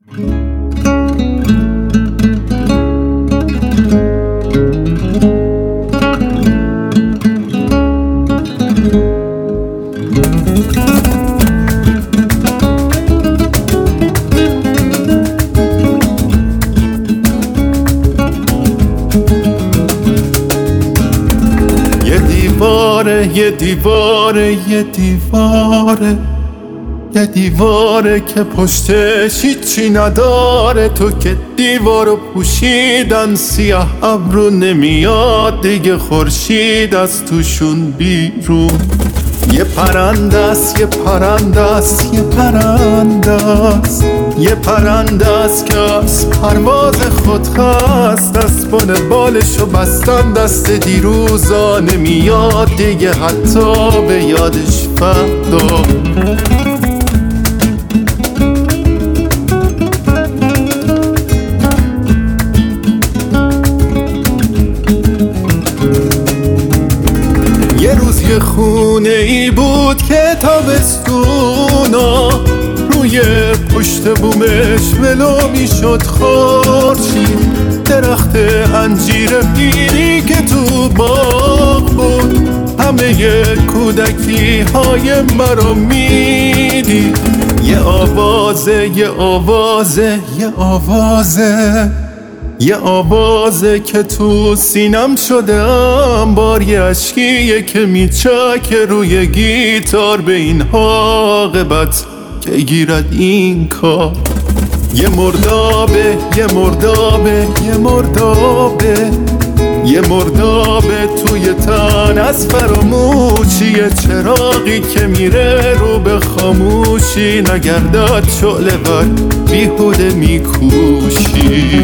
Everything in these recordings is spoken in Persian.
یه دیواره که پشتش هیچی نداره. تو که دیوارو پوشیدن سیاه ابرو نمیاد دیگه خورشید از توشون بیرون. یه پرندست یه پرندست که از پرواز خود خست. اسبان بالشو بستن دست دیروزا نمیاد دیگه حتی به یادش فردا. یه روز یه خونه ای بود که تابستونا روی پشت بومش ولو میشد خورشید. درخت انجیر پیری که تو باغ بود همه کودکی های مرا میدید. یه آوازه که تو سینم شده انبار. یه عشقیه که میچکه روی گیتار به این عاقبت که گیرد این کار. یه مردابه توی تن از فراموشی. یه چراغی که میره رو به خاموشی. نگردد شعله ور بیهوده میکوشی.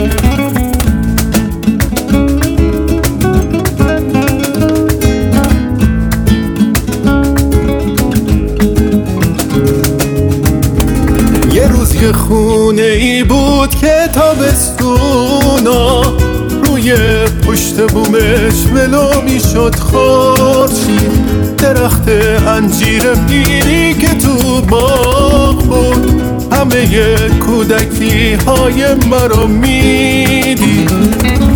یه خونه ای بود که تابستونا روی پشت بومش ولو میشد خورشید. درخت انجیر پیری که تو باغ بود همه کودکی های مرا میدید.